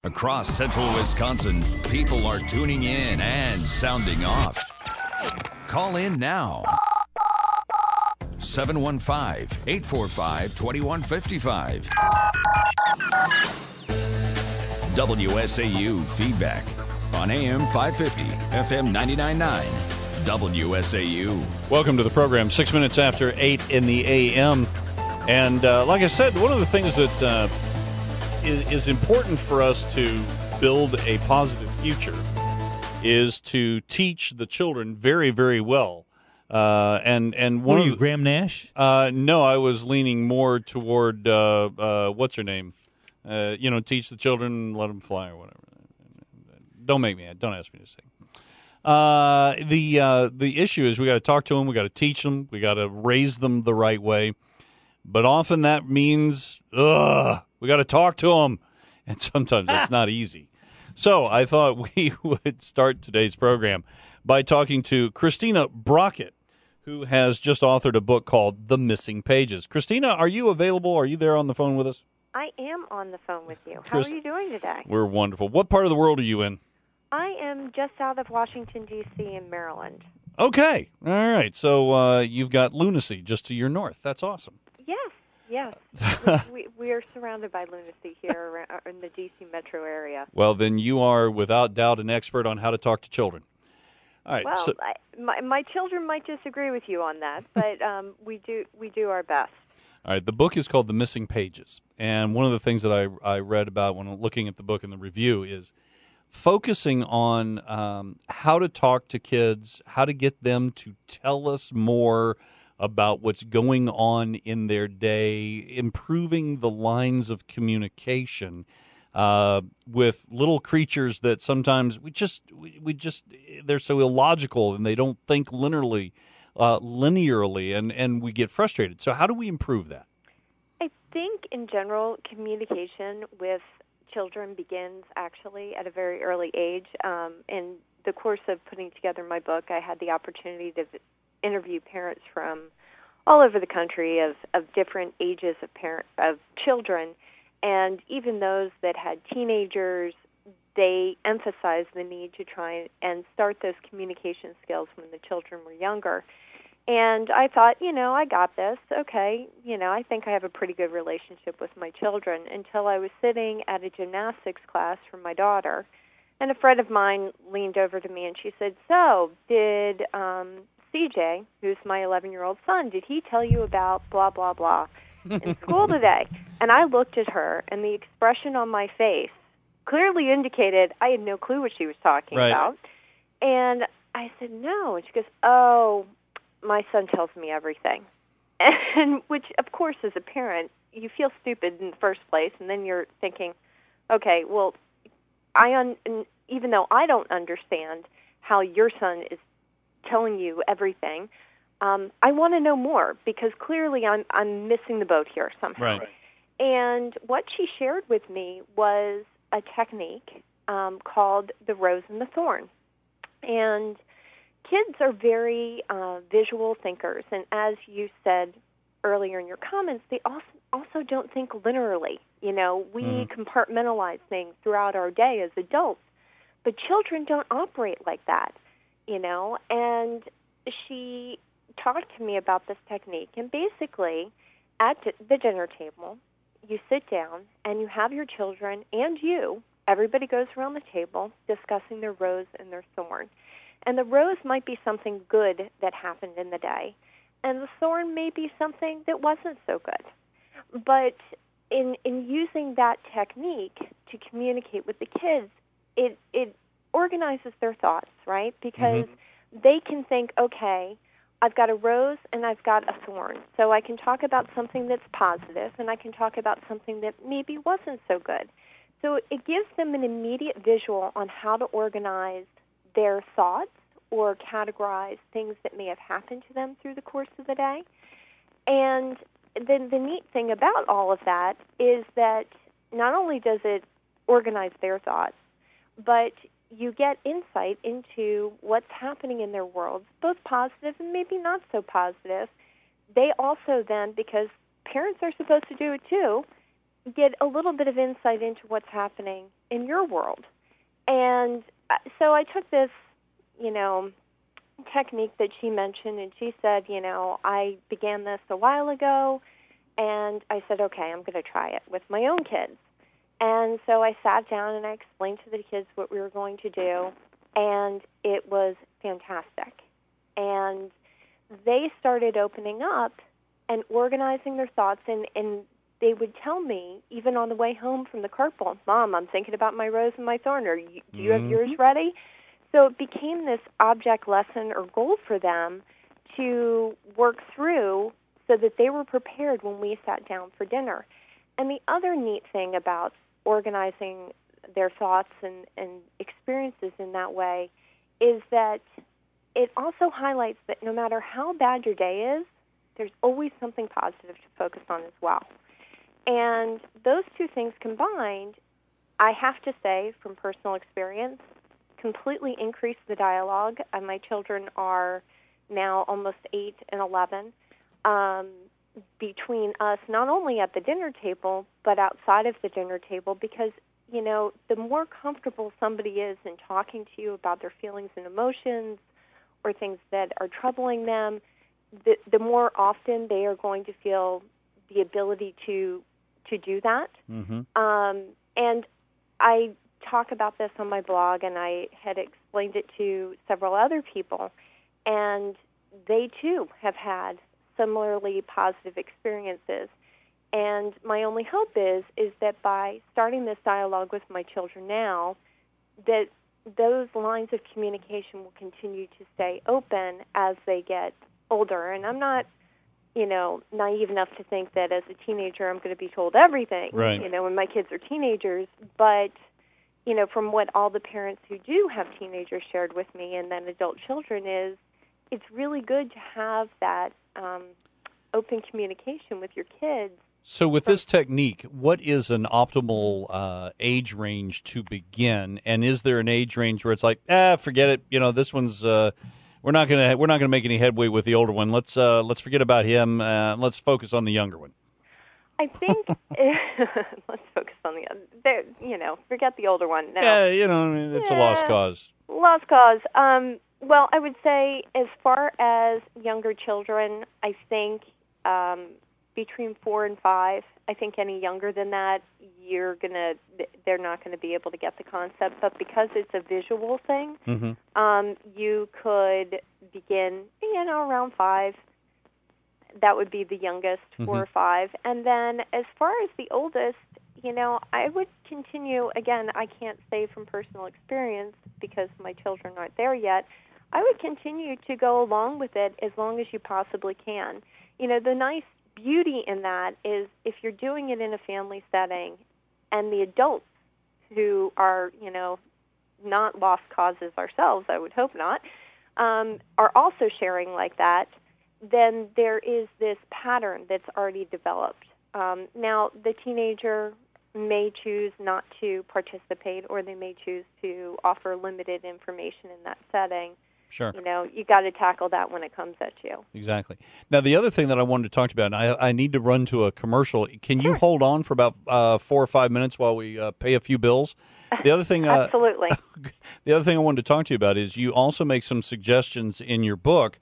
Across central Wisconsin, people are tuning in and sounding off. Call in now. 715-845-2155. WSAU Feedback on AM 550, FM 99.9. WSAU. Welcome to the program, 6 minutes after 8 in the a.m. And like I said, one of the things that is important for us to build a positive future is to teach the children very, very well. And one Were of you Graham Nash? No, I was leaning more toward what's her name? Teach the children, let them fly, or whatever. Don't ask me to sing. The issue is we got to talk to them, we got to teach them, we got to raise them the right way. But often that means, we got to talk to them, and sometimes that's not easy. So I thought we would start today's program by talking to Christina Brockett, who has just authored a book called The Missing Pages. Christina, are you available? Are you there on the phone with us? I am on the phone with you. How are you doing today? We're wonderful. What part of the world are you in? I am just out of Washington, D.C. in Maryland. Okay. All right. So you've got lunacy just to your north. That's awesome. Yes. we are surrounded by lunacy here in the D.C. metro area. Well, then you are without doubt an expert on how to talk to children. All right. Well, my children might disagree with you on that, but we do our best. All right. The book is called The Missing Pages, and one of the things that I read about when looking at the book in the review is focusing on how to talk to kids, how to get them to tell us more about what's going on in their day, improving the lines of communication with little creatures that sometimes we just they're so illogical and they don't think linearly, and we get frustrated. So how do we improve that? I think in general, communication with children begins actually at a very early age. In the course of putting together my book, I had the opportunity to interview parents from all over the country of different ages of children, and even those that had teenagers, they emphasized the need to try and start those communication skills when the children were younger. And I thought, I got this. Okay, I think I have a pretty good relationship with my children, until I was sitting at a gymnastics class for my daughter, and a friend of mine leaned over to me and she said, "So, did CJ, who's my 11-year-old son, did he tell you about blah, blah, blah in school today?" And I looked at her, and the expression on my face clearly indicated I had no clue what she was talking about. And I said, "No." And she goes, "Oh, my son tells me everything." And which, of course, as a parent, you feel stupid in the first place, and then you're thinking, okay, well, even though I don't understand how your son is telling you everything, I want to know more, because clearly I'm missing the boat here somehow. Right. And what she shared with me was a technique called the rose and the thorn. And kids are very visual thinkers, and as you said earlier in your comments, they also don't think linearly. We compartmentalize things throughout our day as adults, but children don't operate like that, And she talked to me about this technique, and basically at the dinner table, you sit down and you have your children and everybody goes around the table discussing their rose and their thorn. And the rose might be something good that happened in the day, and the thorn may be something that wasn't so good. But in using that technique to communicate with the kids, it organizes their thoughts, right? Because they can think, okay, I've got a rose and I've got a thorn. So I can talk about something that's positive, and I can talk about something that maybe wasn't so good. So it gives them an immediate visual on how to organize their thoughts or categorize things that may have happened to them through the course of the day. And then the neat thing about all of that is that not only does it organize their thoughts, but you get insight into what's happening in their worlds, both positive and maybe not so positive. They also then, because parents are supposed to do it too, get a little bit of insight into what's happening in your world? And so I took this, technique that she mentioned, and she said, I began this a while ago, and I said, okay, I'm going to try it with my own kids. And so I sat down and I explained to the kids what we were going to do, and it was fantastic. And they started opening up and organizing their thoughts, and they would tell me, even on the way home from the carpool, Mom, I'm thinking about my rose and my thorn. Do you have yours ready? So it became this object lesson or goal for them to work through so that they were prepared when we sat down for dinner. And the other neat thing about organizing their thoughts and experiences in that way is that it also highlights that no matter how bad your day is, there's always something positive to focus on as well. And those two things combined, I have to say, from personal experience, completely increased the dialogue. My children are now almost 8 and 11. Between us, not only at the dinner table, but outside of the dinner table, because, the more comfortable somebody is in talking to you about their feelings and emotions or things that are troubling them, the more often they are going to feel the ability to do that. Mm-hmm. And I talk about this on my blog, and I had explained it to several other people, and they too have had similarly positive experiences. And my only hope is that by starting this dialogue with my children now, that those lines of communication will continue to stay open as they get older. And I'm not, naive enough to think that as a teenager I'm going to be told everything, right, when my kids are teenagers. But, from what all the parents who do have teenagers shared with me and then adult children is, it's really good to have that open communication with your kids. So with this technique, what is an optimal age range to begin? And is there an age range where it's like, forget it, this one's we're not gonna make any headway with the older one. Let's forget about him. Let's focus on the younger one. I think let's focus on the other. Forget the older one. No. Yeah, it's a lost cause. Lost cause. Well, I would say as far as younger children, I think between 4 and 5. I think any younger than that, they're not going to be able to get the concept. But because it's a visual thing, mm-hmm. You could begin, around 5. That would be the youngest, 4 mm-hmm. or 5. And then as far as the oldest, I would continue. Again, I can't say from personal experience because my children aren't there yet. I would continue to go along with it as long as you possibly can. The nice beauty in that is if you're doing it in a family setting and the adults who are, not lost causes ourselves, I would hope not, are also sharing like that, then there is this pattern that's already developed. Now, the teenager may choose not to participate, or they may choose to offer limited information in that setting. Sure. You got to tackle that when it comes at you. Exactly. Now, the other thing that I wanted to talk to you about, and I need to run to a commercial. Can you Sure. hold on for about 4 or 5 minutes while we pay a few bills? The other thing, Absolutely. The other thing I wanted to talk to you about is you also make some suggestions in your book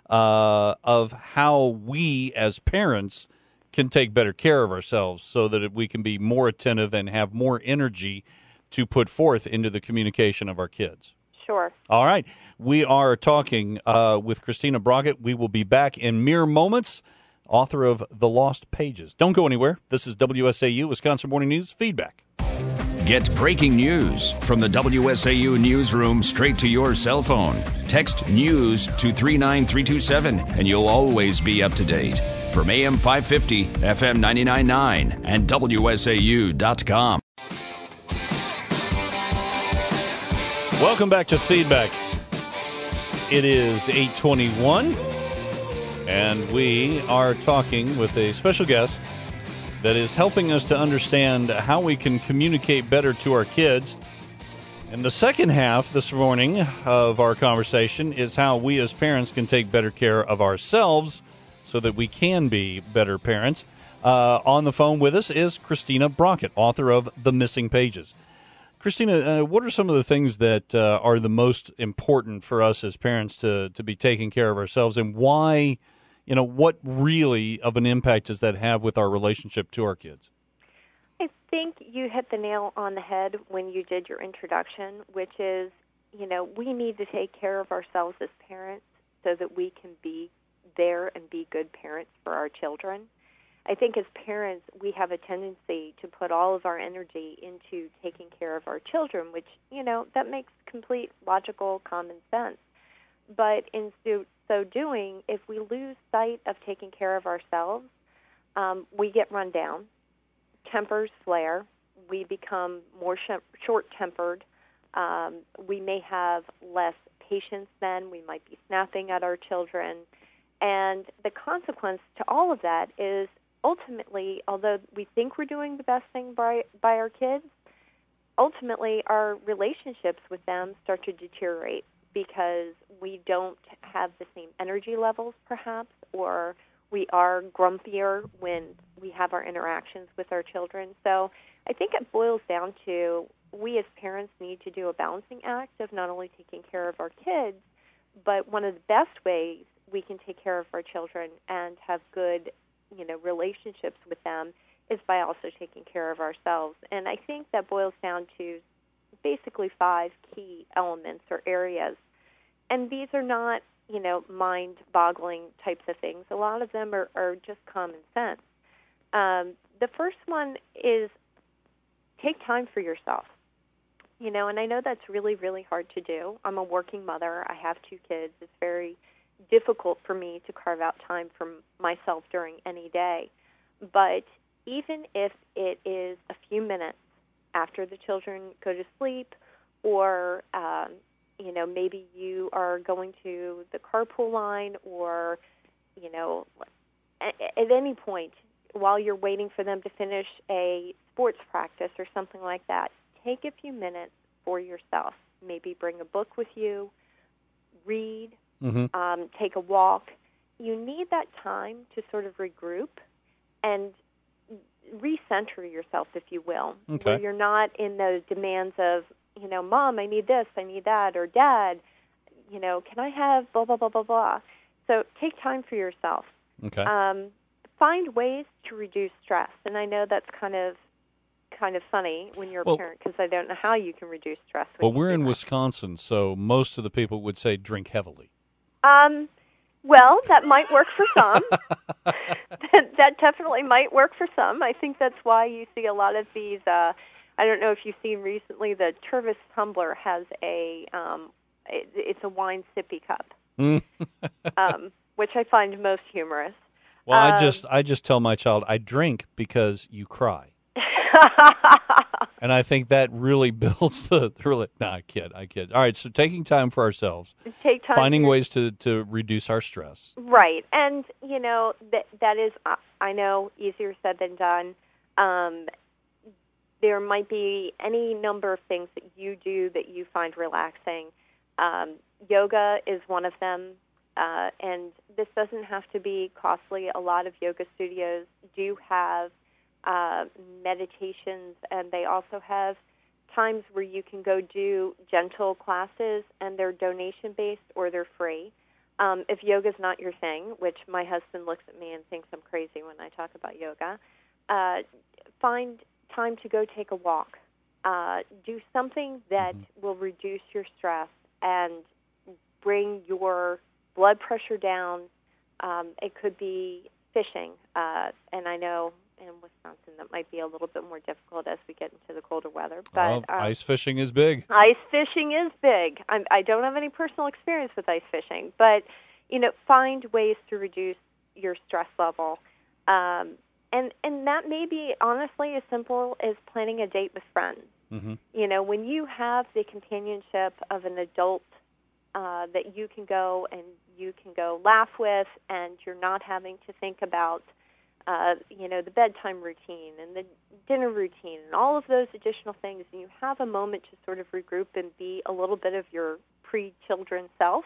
of how we as parents can take better care of ourselves so that we can be more attentive and have more energy to put forth into the communication of our kids. Sure. All right. We are talking with Christina Brockett. We will be back in mere moments, author of The Lost Pages. Don't go anywhere. This is WSAU, Wisconsin Morning News Feedback. Get breaking news from the WSAU newsroom straight to your cell phone. Text NEWS to 39327, and you'll always be up to date. From AM 550, FM 99.9, and WSAU.com. Welcome back to Feedback. It is 8:21, and we are talking with a special guest that is helping us to understand how we can communicate better to our kids. And the second half this morning of our conversation is how we as parents can take better care of ourselves so that we can be better parents. On the phone with us is Christina Brockett, author of The Missing Pages. Christina, what are some of the things that are the most important for us as parents to be taking care of ourselves, and why, what really of an impact does that have with our relationship to our kids? I think you hit the nail on the head when you did your introduction, which is, we need to take care of ourselves as parents so that we can be there and be good parents for our children. I think as parents, we have a tendency to put all of our energy into taking care of our children, which, that makes complete logical common sense. But in so doing, if we lose sight of taking care of ourselves, we get run down, tempers flare, we become more short-tempered, we may have less patience then, we might be snapping at our children, and the consequence to all of that is ultimately, although we think we're doing the best thing by our kids, ultimately our relationships with them start to deteriorate because we don't have the same energy levels, perhaps, or we are grumpier when we have our interactions with our children. So I think it boils down to we as parents need to do a balancing act of not only taking care of our kids, but one of the best ways we can take care of our children and have good relationships with them is by also taking care of ourselves. And I think that boils down to basically 5 key elements or areas. And these are not, mind-boggling types of things. A lot of them are just common sense. The first one is take time for yourself. And I know that's really, really hard to do. I'm a working mother. I have 2 kids. It's very difficult for me to carve out time for myself during any day. But even if it is a few minutes after the children go to sleep, or maybe you are going to the carpool line, or at any point while you're waiting for them to finish a sports practice or something like that, take a few minutes for yourself. Maybe bring a book with you, read, take a walk. You need that time to sort of regroup and recenter yourself, if you will, where you're not in those demands of, Mom, I need this, I need that, or Dad, can I have blah, blah, blah, blah, blah. So take time for yourself. Okay. Find ways to reduce stress. And I know that's kind of funny when you're a parent, because I don't know how you can reduce stress. Well, we're in Wisconsin, so most of the people would say drink heavily. Well, that might work for some. That definitely might work for some. I think that's why you see a lot of these. I don't know if you've seen recently, the Tervis tumbler has it's a wine sippy cup, which I find most humorous. Well, I just tell my child, I drink because you cry. And I think that really builds I kid. All right, so taking time for ourselves, finding ways to reduce our stress. Right, and that is, I know, easier said than done. There might be any number of things that you do that you find relaxing. Yoga is one of them, and this doesn't have to be costly. A lot of yoga studios do have meditations, and they also have times where you can go do gentle classes, and they're donation-based or they're free. If yoga's not your thing, which my husband looks at me and thinks I'm crazy when I talk about yoga, find time to go take a walk. Do something that will reduce your stress and bring your blood pressure down. It could be fishing, and I know in Wisconsin that might be a little bit more difficult as we get into the colder weather. But ice fishing is big. Ice fishing is big. I don't have any personal experience with ice fishing, but find ways to reduce your stress level. And that may be, honestly, as simple as planning a date with friends. Mm-hmm. When you have the companionship of an adult that you can go and you can go laugh with, and you're not having to think about, the bedtime routine and the dinner routine and all of those additional things, and you have a moment to sort of regroup and be a little bit of your pre-children self,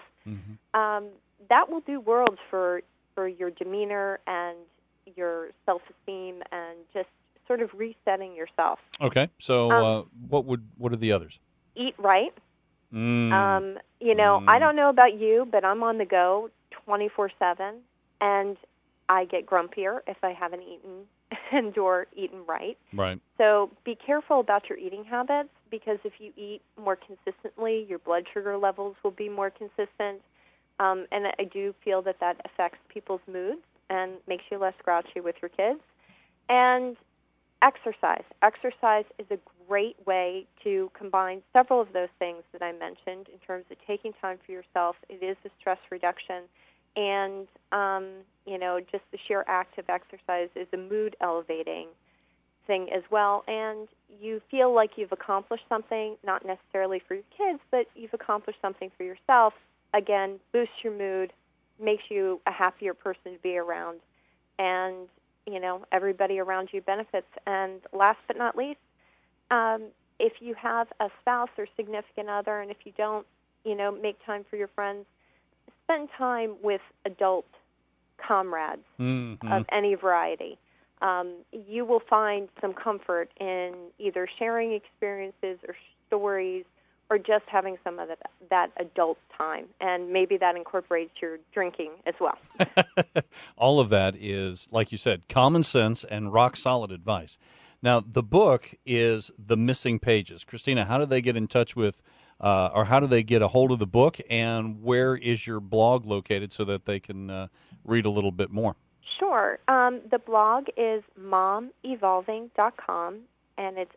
that will do worlds for your demeanor and your self-esteem and just sort of resetting yourself. Okay. So what are the others? Eat right. Mm. I don't know about you, but I'm on the go 24/7, and I get grumpier if I haven't eaten and/or eaten right. Right. So be careful about your eating habits, because if you eat more consistently, your blood sugar levels will be more consistent. And I do feel that affects people's moods and makes you less grouchy with your kids. And exercise. Exercise is a great way to combine several of those things that I mentioned in terms of taking time for yourself. It is a stress reduction. And, just the sheer act of exercise is a mood-elevating thing as well. And you feel like you've accomplished something, not necessarily for your kids, but you've accomplished something for yourself. Again, boosts your mood, makes you a happier person to be around, and, everybody around you benefits. And last but not least, if you have a spouse or significant other, and if you don't, make time for your friends, spend time with adult comrades of any variety. You will find some comfort in either sharing experiences or stories, or just having some of that adult time. And maybe that incorporates your drinking as well. All of that is, like you said, common sense and rock-solid advice. Now, the book is The Missing Pages. Christina, how do they get in touch with, or how do they get a hold of the book, and where is your blog located so that they can read a little bit more? Sure. The blog is momevolving.com, and it's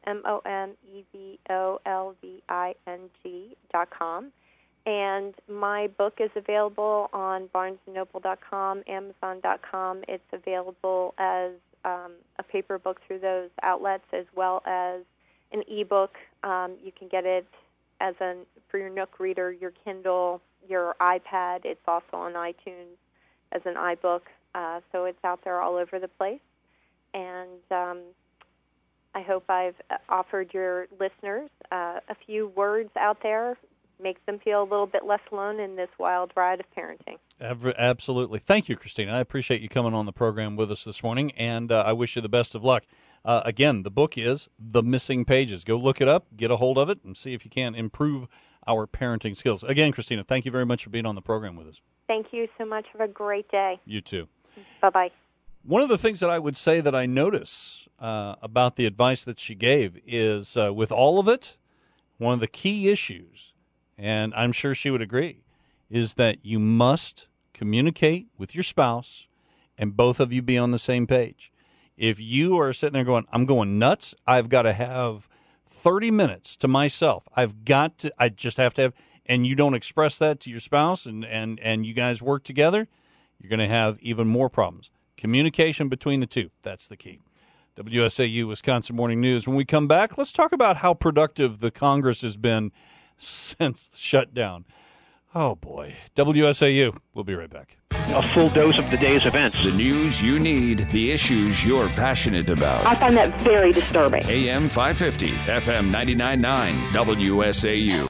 momevolving.com. And my book is available on BarnesandNoble.com, Amazon.com. It's available as a paper book through those outlets, as well as an ebook. You can get it for your Nook reader, your Kindle, your iPad. It's also on iTunes as an iBook. So it's out there all over the place. And I hope I've offered your listeners a few words out there, make them feel a little bit less alone in this wild ride of parenting. Absolutely. Thank you, Christina. I appreciate you coming on the program with us this morning, and I wish you the best of luck. Again, the book is The Missing Pages. Go look it up, get a hold of it, and see if you can improve our parenting skills. Again, Christina, thank you very much for being on the program with us. Thank you so much. Have a great day. You too. Bye-bye. One of the things that I would say that I notice about the advice that she gave is, with all of it, one of the key issues, and I'm sure she would agree, is that you must communicate with your spouse and both of you be on the same page. If you are sitting there going, I'm going nuts, I've got to have 30 minutes to myself, I just have to have, and you don't express that to your spouse and you guys work together, you're going to have even more problems. Communication between the two, that's the key. WSAU Wisconsin Morning News. When we come back, let's talk about how productive the Congress has been since the shutdown. Oh, boy. WSAU. We'll be right back. A full dose of the day's events. The news you need, the issues you're passionate about. I find that very disturbing. AM 550, FM 99.9, WSAU.